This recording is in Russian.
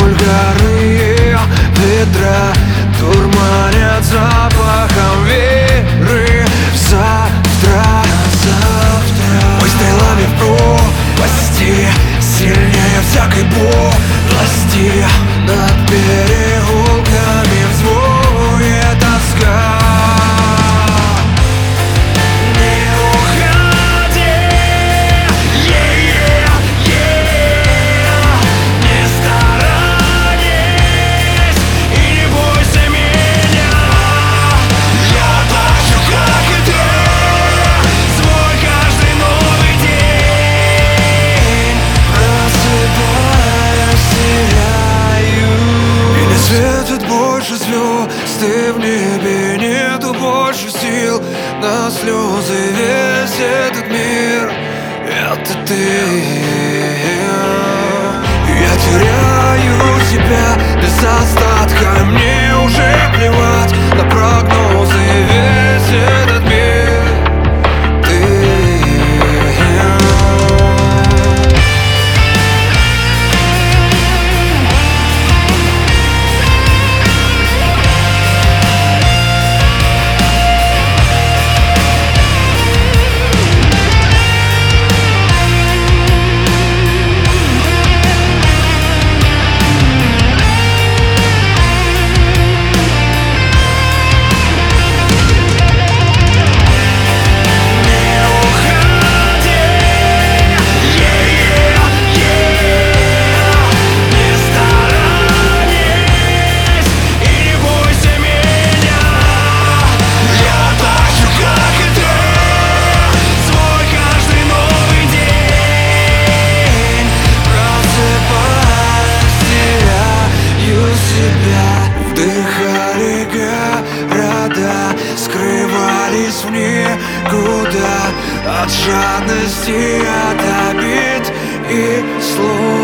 Вульгарные ветра дурманят запахом веры в завтра. Выстрелами в пропасти, сильнее всякой подлости. Над переулками взвоет тоска. Светит больше звезд, и в небе нету больше сил на слезы. Весь этот мир — это ты. Я теряю себя без остатка. Мне уже плевать на прогнозы. Весь этот мир — ты. Вдыхали города, скрывались в никуда от жадности, от обид и слов.